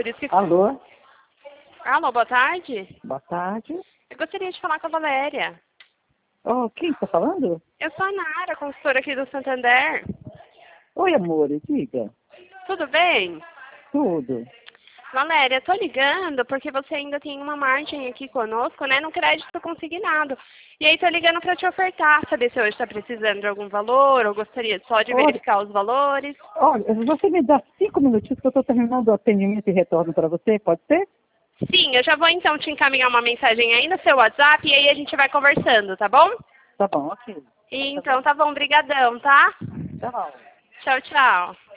Por isso que... Alô? Alô, boa tarde. Boa tarde. Eu gostaria de falar com a Valéria. Oh, quem está falando? Eu sou a Nara, consultora aqui do Santander. Oi, amor, diga. Tudo bem? Tudo. Valéria, tô ligando porque você ainda tem uma margem aqui conosco, né, no crédito consignado. E aí tô ligando para te ofertar, saber se hoje está precisando de algum valor ou gostaria só de verificar os valores. Olha, você me dá 5 minutinhos que eu estou terminando o atendimento e retorno para você, pode ser? Sim, eu já vou então te encaminhar uma mensagem aí no seu WhatsApp e aí a gente vai conversando, tá bom? Tá bom, ok. Então tá bom, brigadão, tá? Tá bom. Tchau, tchau.